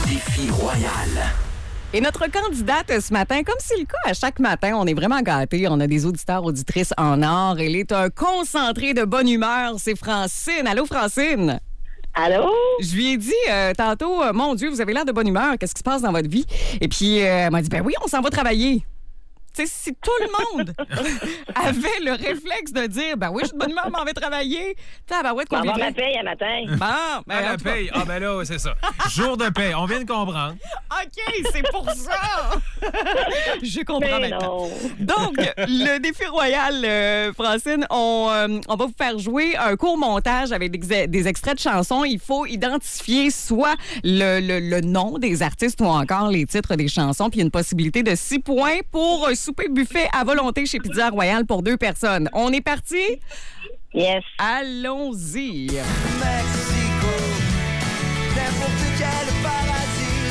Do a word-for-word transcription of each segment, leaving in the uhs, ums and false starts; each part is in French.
défi royal. Et notre candidate ce matin, comme c'est le cas à chaque matin, on est vraiment gâtés. On a des auditeurs, auditrices en or. Elle est un concentré de bonne humeur. C'est Francine. Allô, Francine? Allô? Je lui ai dit euh, tantôt, euh, mon Dieu, vous avez l'air de bonne humeur. Qu'est-ce qui se passe dans votre vie? Et puis, euh, elle m'a dit, ben oui, on s'en va travailler. Tu sais, si tout le monde avait le réflexe de dire, ben oui, je suis de bonne humeur, m'en vais travailler. T'as ben ouais, de On va convivre. ma paye à matin. Bon, ben, Ah, la en tout cas. paye. Ah, ben là, c'est ça. Jour de paye. On vient de comprendre. OK, c'est pour ça. Je comprends Mais maintenant. non. Donc, le défi royal, euh, Francine, on, euh, on va vous faire jouer un court montage avec des, des extraits de chansons. Il faut identifier soit le, le, le nom des artistes ou encore les titres des chansons. Puis une possibilité de six points pour un souper buffet à volonté chez Pizza Royale pour deux personnes. On est parti? Yes. Allons-y. Mexico, n'importe quel paradis.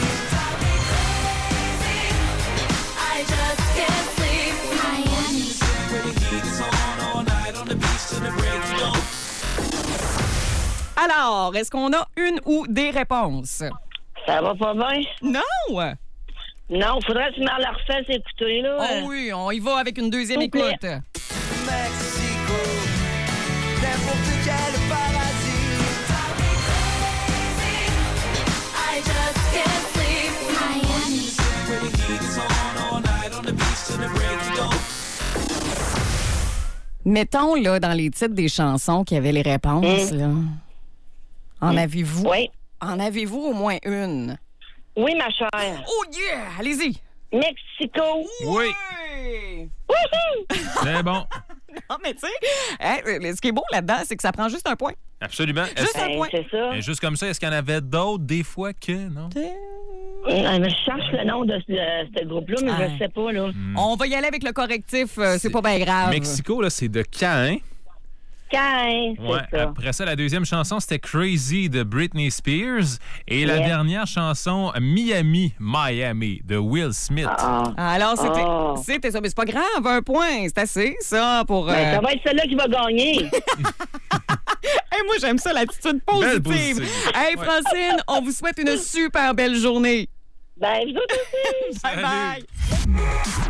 I just can't sleep. Miami. Where the heat is on all night on the beach till the break of dawn. Alors, est-ce qu'on a une ou des réponses? Ça va pas bien? Non! Non, faudrait que tu m'en la refasses écouter, là. Oh oui, on y va avec une deuxième S'il vous plaît. écoute. Mexico, n'importe quel paradis. I just can't sleep. Miami. Where the heat is on all night on the beach till the break of dawn. Mettons, là, dans les titres des chansons qui avaient les réponses, là. En avez-vous? Oui. En avez-vous au moins une? Oui, ma chère. Oh yeah! Allez-y! Mexico. Oui. Oui! Wouhou! C'est bon. Non, mais tu sais, hein, ce qui est beau là-dedans, c'est que ça prend juste un point. Absolument. Est-ce- Juste un Ben, point. c'est ça. Et juste comme ça, est-ce qu'il y en avait d'autres des fois que, non? Euh, Je cherche le nom de ce, de ce groupe-là, mais Ah. je sais pas, là. On va y aller avec le correctif, euh, c'est C'est- pas bien grave. Mexico, là, c'est de Caïn. Caïn, c'est Ouais. ça. Après ça, la deuxième chanson, c'était Crazy de Britney Spears. Et la Yeah. dernière chanson, Miami, Miami de Will Smith. Ah. Alors, c'était, Oh. c'était ça, mais c'est pas grave, un point, c'est assez, ça, pour... Ben, euh, ça va être celle-là qui va gagner. Hey, moi, j'aime ça, l'attitude Belle positive. positive. Hey, Francine, on vous souhaite une super belle journée. Ben, vous autres aussi. Bye Salut. bye.